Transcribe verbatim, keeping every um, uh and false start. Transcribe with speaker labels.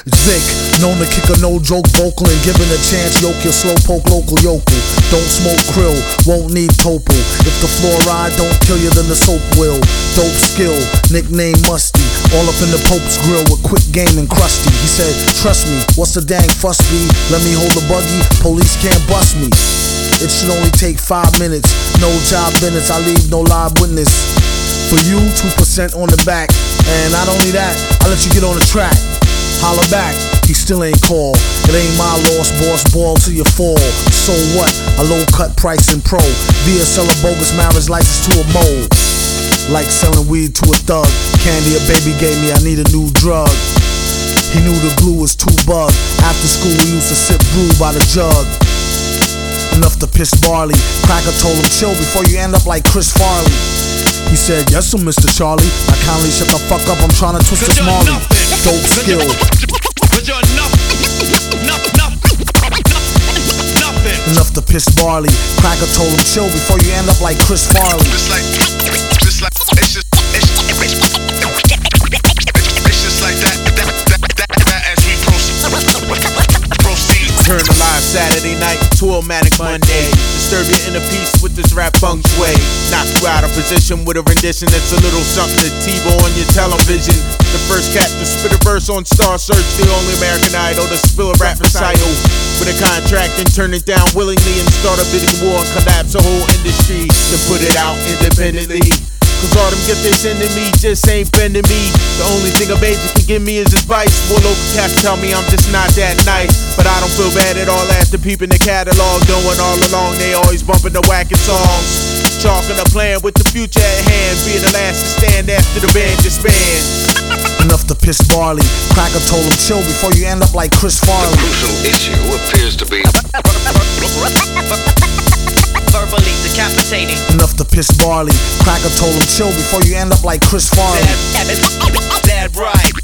Speaker 1: Zick, known to kick a no-joke vocal and given a chance, yoke your slowpoke local yokel. Don't smoke krill, won't need topo. If the fluoride don't kill you, then the soap will. Dope skill, nickname Musty. All up in the Pope's grill with quick game and crusty. He said, trust me, what's the dang fuss be? Let me hold the buggy, police can't bust me. It should only take five minutes, no job minutes, I leave no live witness. For you, two percent on the back. And not only that, I let you get on the track. Holla back, he still ain't call. It ain't my loss, boss, ball till you fall. So what? A low cut price in pro. Via sell a bogus marriage license to a mole. Like selling weed to a thug. Candy a baby gave me, I need a new drug. He knew the glue was too bug. After school we used to sip brew by the jug. Enough to piss barley. Cracker told him chill before you end up like Chris Farley. He said, yes sir, Mister Charlie. I kindly shut the fuck up, I'm trying to twist this Marley. Dope skill.
Speaker 2: Cause you're nothing. Nothing.
Speaker 1: Enough to piss barley. Cracker told him chill before you end up like Chris Farley.
Speaker 2: Just like, just like, it's just, it's just, it's just like that, that, that, that, that as we proceed. proceed.
Speaker 3: Turn a live Saturday night to a manic Monday. Disturb your inner peace with this rap feng shui. Knock you out of position with a rendition that's a little something to TiVo on your television. The first cat to spit a verse on Star Search, the only American Idol to spill a rap recital with a contract and turn it down willingly and start a bidding war and collapse a whole industry to put it out independently. Cause all them gifts they sending me just ain't bending me. The only thing a major can give me is advice. More local cats tell me I'm just not that nice, but I don't feel bad at all after peeping the catalog. Knowing all along they always bumping the whacking songs. Chalking a plan with the future at hand, being the last to stand after the band disbands.
Speaker 1: Enough to piss barley. Cracker told him chill before you end up like Chris Farley.
Speaker 4: The crucial issue appears to be
Speaker 5: verbally decapitating.
Speaker 1: Enough to piss barley. Cracker told him chill before you end up like Chris Farley.
Speaker 5: Bad, bad, bad right.